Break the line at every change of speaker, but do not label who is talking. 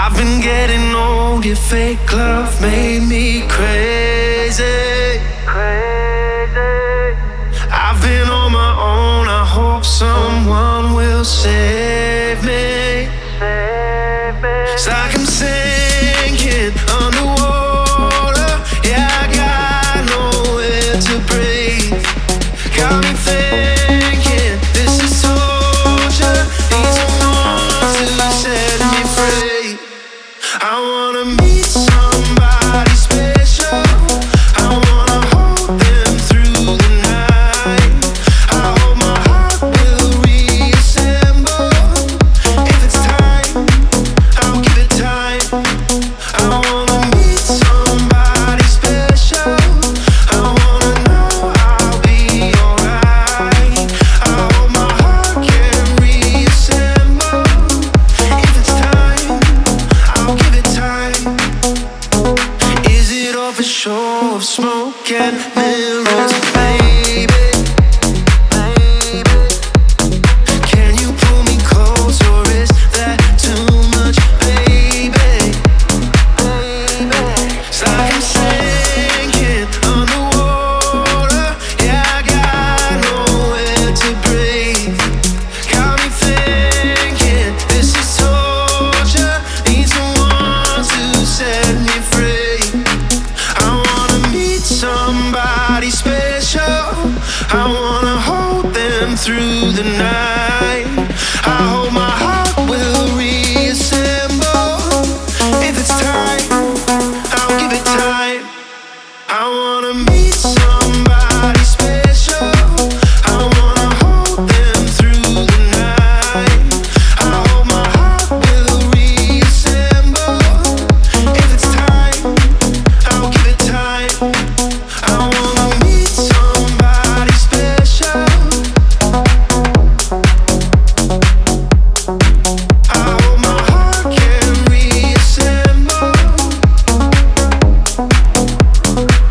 I've been getting old, your fake love made me crazy. I've been on my own, I hope someone will save me. It's like I'm sinking underwater, yeah, I got nowhere to breathe. Got me thinking, this is torture, need someone to set me free. I wanna meet somebody special, I wanna hold them through the night. I hope my heart will reassemble. If it's time, I'll give it time. I wanna meet somebody special, I wanna know I'll be alright. I hope my heart can reassemble. If it's time, I'll give it time. Is it all for show of smoke and mirrors, baby? Can you pull me close, or is that too much, baby? It's like I'm sinking underwater, yeah, I got nowhere to breathe. Got me thinking, this is torture, need someone to set me free. I wanna meet somebody special, I wanna hold them through the night. I hope my heart will reassemble. If it's time, I'll give it time. I wanna meet somebody special, I wanna hold them through the night. I hope my heart will reassemble. If it's time, I'll give it time. I wanna meet somebody special, I hope my heart can reassemble.